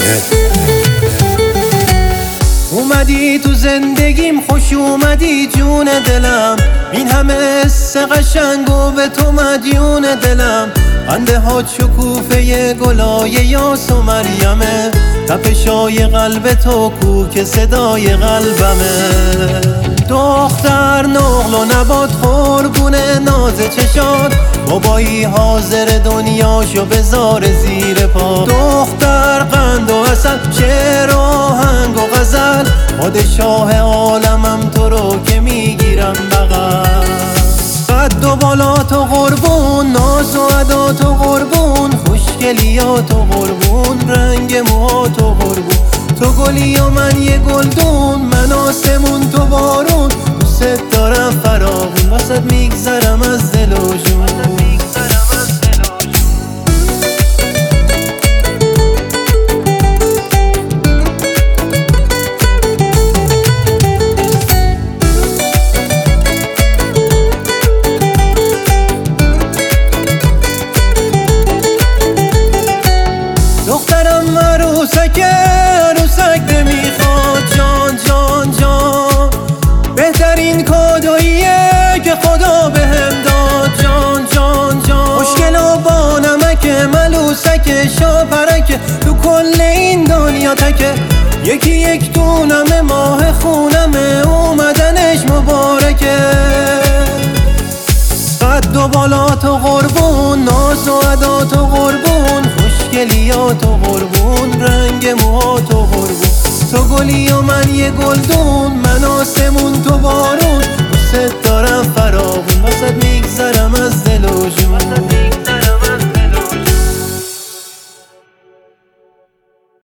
اومدی تو زندگیم، خوش اومدی جون دلم، این همه حس قشنگ و به تو مدیون دلم. خنده ها شکوفه گلای یاس و مریمه، تپشای قلب تو کو که صدای قلبمه. دختر نقل و نبات قربونه ناز چشات، بابایی حاضر دنیاشو بذار زیر پا. دختر قند و عسل، شعر و آهنگ و غزل، پادشاه عالمم تو رو که میگیرم بغل. قد و بالات و قربون، ناز و عدات و قربون، خوشگلیات و قربون، رنگ موهات و قربون. تو گلی و من یه گلدون، من آسمون تو بارون، دوست دارم فراغون، واسه میگذرم از دل و جون. دخترم عروسک نمیخواد جان جان جان، بهترین کادوییه که خدا بهم داد جان جان جان. مشکل و با نمک ملوسک شاپرک، تو کل این دنیا تکه، یکی یک دونم ماه خونمه، اومدنش مبارکه. قد و بالات و قربون، ناز و عدات و قربون، خوشگلیات و قربون، رنگ موهات و قربون. تو گلی و من یه گلدون، من آسمون تو بارون، دوست دارم فرا